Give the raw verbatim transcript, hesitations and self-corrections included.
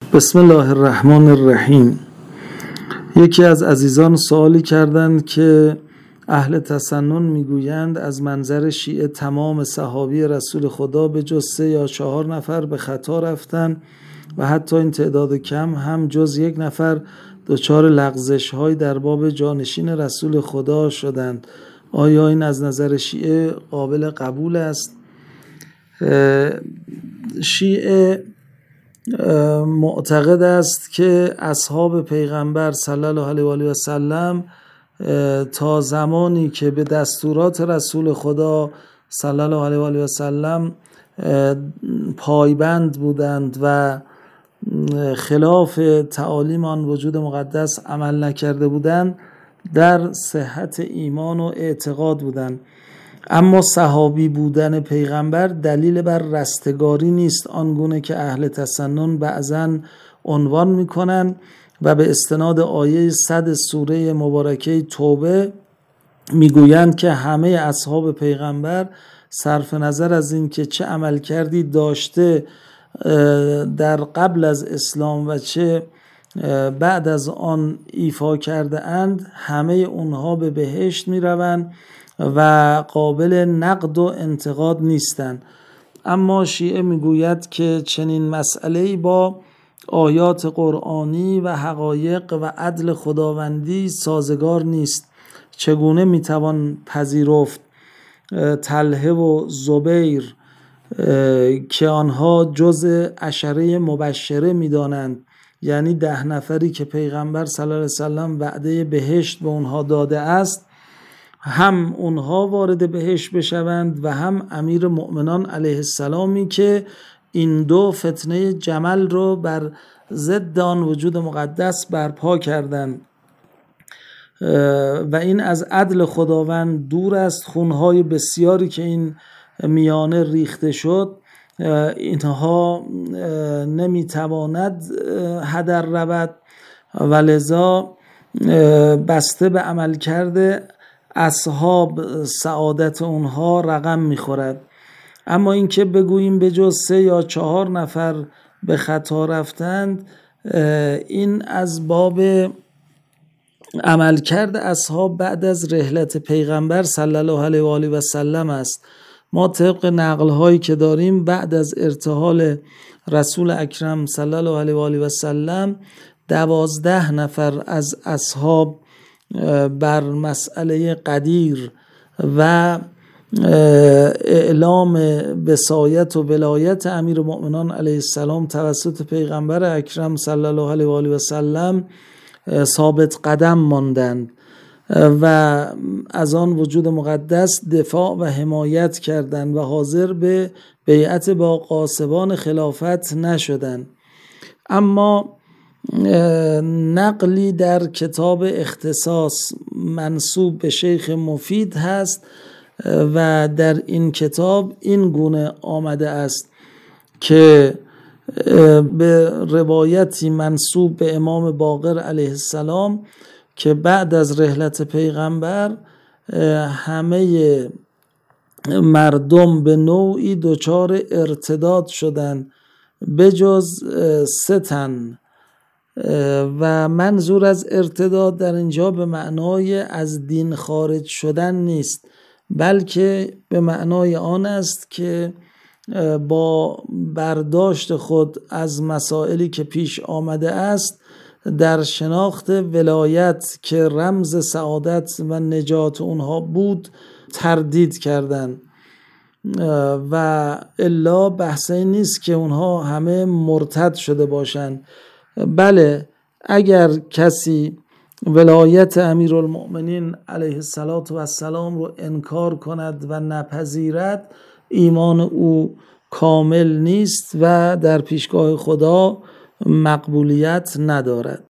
بسم الله الرحمن الرحیم. یکی از عزیزان سوالی کردند که اهل تسنن میگویند از منظر شیعه تمام صحابی رسول خدا به جز سه یا چهار نفر به خطا رفتن و حتی این تعداد کم هم جز یک نفر دچار لغزش های در باب جانشین رسول خدا شدند. آیا این از نظر شیعه قابل قبول است؟ شیعه معتقد است که اصحاب پیغمبر صلی الله علیه و آله و سلم تا زمانی که به دستورات رسول خدا صلی الله علیه و آله و سلم پایبند بودند و خلاف تعالیم آن وجود مقدس عمل نکرده بودند، در صحت ایمان و اعتقاد بودند. اما صحابی بودن پیغمبر دلیل بر رستگاری نیست، آنگونه که اهل تسنن بعضاً عنوان میکنن و به استناد آیه صد سوره مبارکه توبه میگویند که همه اصحاب پیغمبر صرف نظر از این که چه عمل کردی داشته در قبل از اسلام و چه بعد از آن ایفا کرده اند، همه اونها به بهشت میروند و قابل نقد و انتقاد نیستند. اما شیعه میگوید که چنین مسئله‌ای با آیات قرآنی و حقایق و عدل خداوندی سازگار نیست. چگونه میتوان پذیرفت طلحه و زبیر که آنها جزء عشره مبشره میدانند، یعنی ده نفری که پیغمبر صلی الله علیه وسلم وعده بهشت به اونها داده است، هم اونها وارد بهشت بشوند و هم امیر مؤمنان علیه السلامی که این دو فتنه جمل رو بر ضد آن وجود مقدس برپا کردند و این از عدل خداوند دور است. خونهای بسیاری که این میانه ریخته شد، اینها نمیتواند هدر رود و لذا بسته به عمل کرده اصحاب سعادت اونها رقم میخورد. اما اینکه بگوییم به جز سه یا چهار نفر به خطا رفتند، این از باب عملکرد اصحاب بعد از رحلت پیغمبر صلی الله علیه و آله و سلم است. ما طبق نقل هایی که داریم بعد از ارتحال رسول اکرم صلی الله علیه و آله و سلم دوازده نفر از اصحاب بر مسئله قدیر و اعلام وصایت و ولایت امیر مؤمنان علیه السلام توسط پیغمبر اکرم صلی الله علیه و آله و سلم ثابت قدم ماندند و از آن وجود مقدس دفاع و حمایت کردند و حاضر به بیعت با غاصبان خلافت نشدند. اما نقلی در کتاب اختصاص منسوب به شیخ مفید هست و در این کتاب این گونه آمده است که به روایتی منسوب به امام باقر علیه السلام که بعد از رحلت پیغمبر همه مردم به نوعی دچار ارتداد شدند بجز سه تن، و منظور از ارتداد در اینجا به معنای از دین خارج شدن نیست، بلکه به معنای آن است که با برداشت خود از مسائلی که پیش آمده است در شناخت ولایت که رمز سعادت و نجات اونها بود تردید کردند و الا بحثی نیست که اونها همه مرتد شده باشند. بله، اگر کسی ولایت امیرالمؤمنین علیه السلام رو انکار کند و نپذیرد، ایمان او کامل نیست و در پیشگاه خدا مقبولیت ندارد.